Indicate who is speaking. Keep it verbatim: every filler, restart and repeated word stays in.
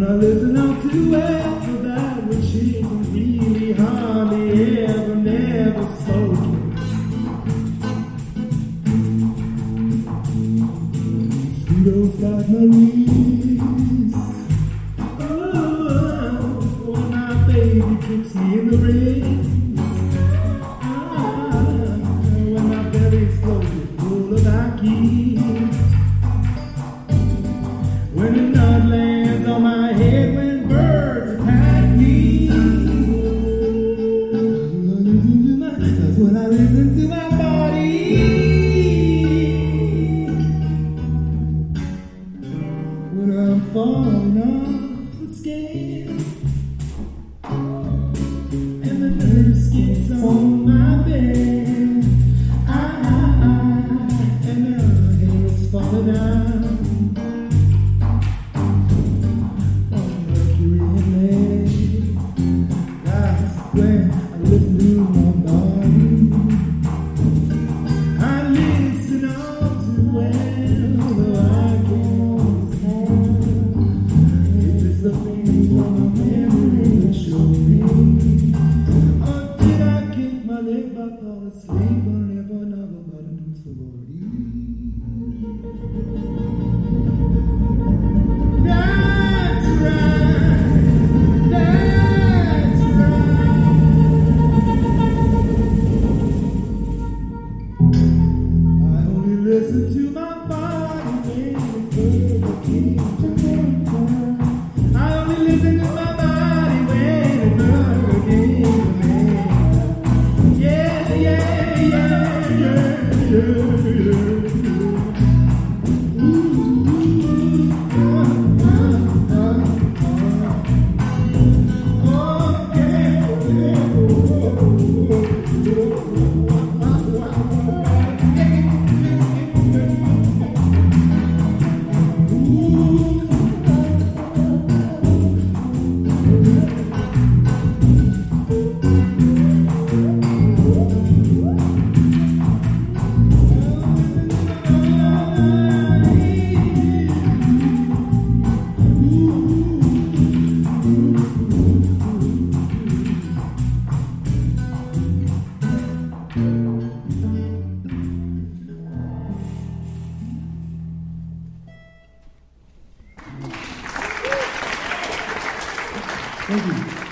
Speaker 1: I listen out too well for that which she really hardly ever, never spoken. Mosquitoes like Maurice. Oh, when my baby kicks me in the ribs. Ah, when my belly's floating full of Aki. When the nut lands on my head, when birds attack me. That's when I listen to my body. When I'm falling off the scale, and the nurse gets on my bed, I, I, I, and my hair's falling out. When I listen to my body, I listen all too well, though I can't stand. If it's the thing from my memory that showed me, or did I kick my leg back, fall asleep, or never, never got into sorority? That's right, that's listen to my body when the hurricane. I only listen to my body when the hurricane. Yeah, yeah, yeah, yeah, yeah, yeah. Ooh, uh, uh, uh, uh. Oh, yeah, yeah, oh, oh, Thank you.